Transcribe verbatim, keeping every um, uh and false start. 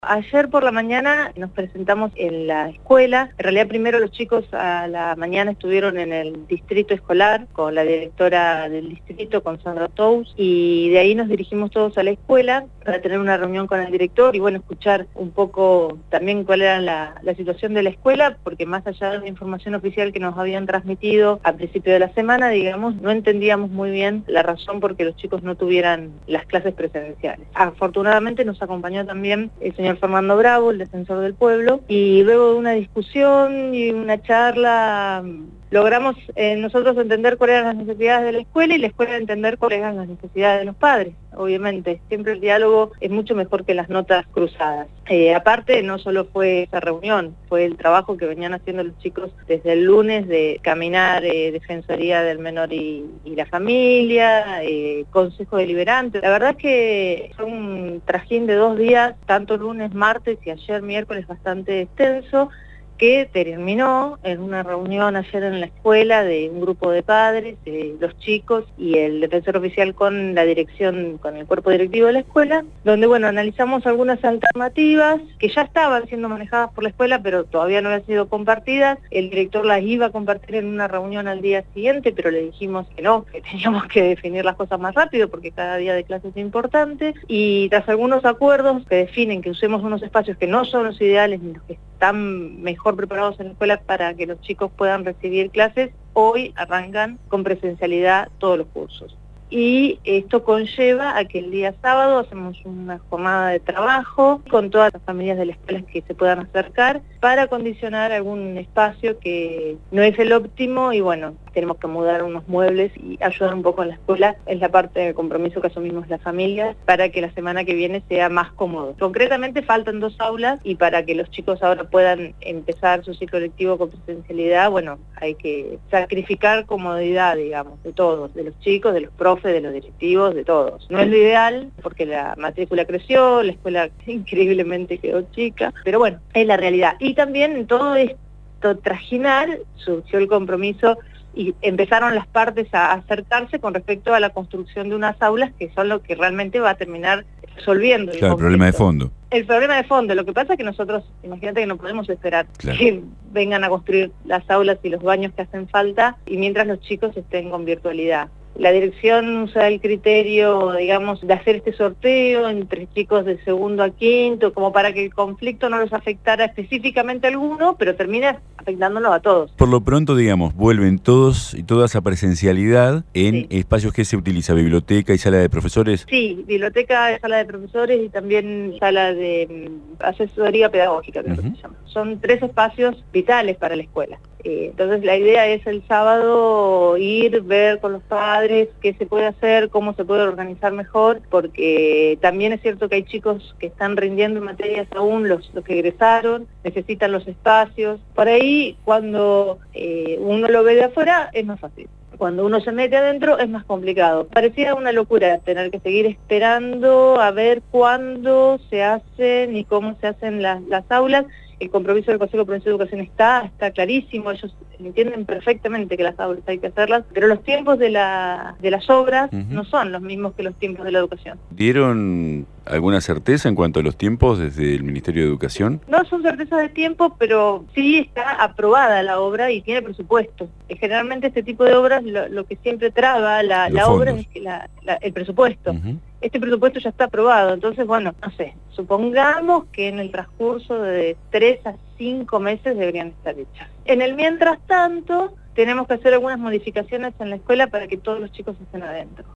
Ayer por la mañana nos presentamos en la escuela. En realidad primero los chicos a la mañana estuvieron en el distrito escolar con la directora del distrito, con Sandra Tous, y de ahí nos dirigimos todos a la escuela para tener una reunión con el director y bueno, escuchar un poco también cuál era la, la situación de la escuela, porque más allá de la información oficial que nos habían transmitido a principio de la semana, digamos, no entendíamos muy bien la razón por qué los chicos no tuvieran las clases presenciales. Afortunadamente nos acompañó también el señor Fernando Bravo, el defensor del pueblo, y luego de una discusión y una charla logramos eh, nosotros entender cuáles eran las necesidades de la escuela y la escuela entender cuáles eran las necesidades de los padres. Obviamente, siempre el diálogo es mucho mejor que las notas cruzadas. Eh, aparte, no solo fue esa reunión, fue el trabajo que venían haciendo los chicos desde el lunes de caminar eh, Defensoría del Menor y, y la Familia, eh, Consejo Deliberante. La verdad es que fue un trajín de dos días, tanto lunes, martes y ayer miércoles bastante extenso, que terminó en una reunión ayer en la escuela de un grupo de padres, de los chicos y el defensor oficial con la dirección, con el cuerpo directivo de la escuela, donde bueno, analizamos algunas alternativas que ya estaban siendo manejadas por la escuela, pero todavía no habían sido compartidas. El director las iba a compartir en una reunión al día siguiente, pero le dijimos que no, que teníamos que definir las cosas más rápido porque cada día de clase es importante, y tras algunos acuerdos que definen que usemos unos espacios que no son los ideales ni los que están mejor preparados en la escuela para que los chicos puedan recibir clases, hoy arrancan con presencialidad todos los cursos. Y esto conlleva a que el día sábado hacemos una jornada de trabajo con todas las familias de la escuela que se puedan acercar para acondicionar algún espacio que no es el óptimo y bueno, tenemos que mudar unos muebles y ayudar un poco en la escuela. Es la parte del compromiso que asumimos las familias para que la semana que viene sea más cómodo. Concretamente faltan dos aulas y para que los chicos ahora puedan empezar su ciclo lectivo con presencialidad, bueno, hay que sacrificar comodidad, digamos, de todos, de los chicos, de los profes, de los directivos, de todos. No es lo ideal porque la matrícula creció, la escuela increíblemente quedó chica, pero bueno, es la realidad. Y también en todo esto trajinar surgió el compromiso y empezaron las partes a acercarse con respecto a la construcción de unas aulas que son lo que realmente va a terminar resolviendo el Claro, el problema de fondo. El problema de fondo. Lo que pasa es que nosotros, imagínate que no podemos esperar claro. que vengan a construir las aulas y los baños que hacen falta y mientras los chicos estén con virtualidad. La dirección usa el criterio, digamos, de hacer este sorteo entre chicos de segundo a quinto, como para que el conflicto no los afectara específicamente a alguno, pero termina afectándolos a todos. Por lo pronto, digamos, vuelven todos y todas a presencialidad en sí. espacios que se utiliza, biblioteca y sala de profesores. Sí, biblioteca, sala de profesores y también sala de um, asesoría pedagógica, creo uh-huh. que se llama. Son tres espacios vitales para la escuela. Eh, entonces la idea es el sábado ir, ver con los padres qué se puede hacer, cómo se puede organizar mejor, porque también es cierto que hay chicos que están rindiendo en materias aún, los, los que egresaron, necesitan los espacios. Por ahí, cuando eh, uno lo ve de afuera, es más fácil. Cuando uno se mete adentro es más complicado. Parecía una locura tener que seguir esperando a ver cuándo se hacen y cómo se hacen las, las aulas. El compromiso del Consejo Provincial de Educación está, está clarísimo, ellos entienden perfectamente que las aulas hay que hacerlas, pero los tiempos de, la, de las obras uh-huh. no son los mismos que los tiempos de la educación. ¿Dieron alguna certeza en cuanto a los tiempos desde el Ministerio de Educación? No son certezas de tiempo, pero sí está aprobada la obra y tiene presupuesto. Generalmente este tipo de obras lo, lo que siempre traba la, la obra es que la, la, el presupuesto. Uh-huh. Este presupuesto ya está aprobado, entonces bueno, no sé, supongamos que en el transcurso de tres a cinco meses deberían estar hechas. En el mientras tanto, tenemos que hacer algunas modificaciones en la escuela para que todos los chicos estén adentro.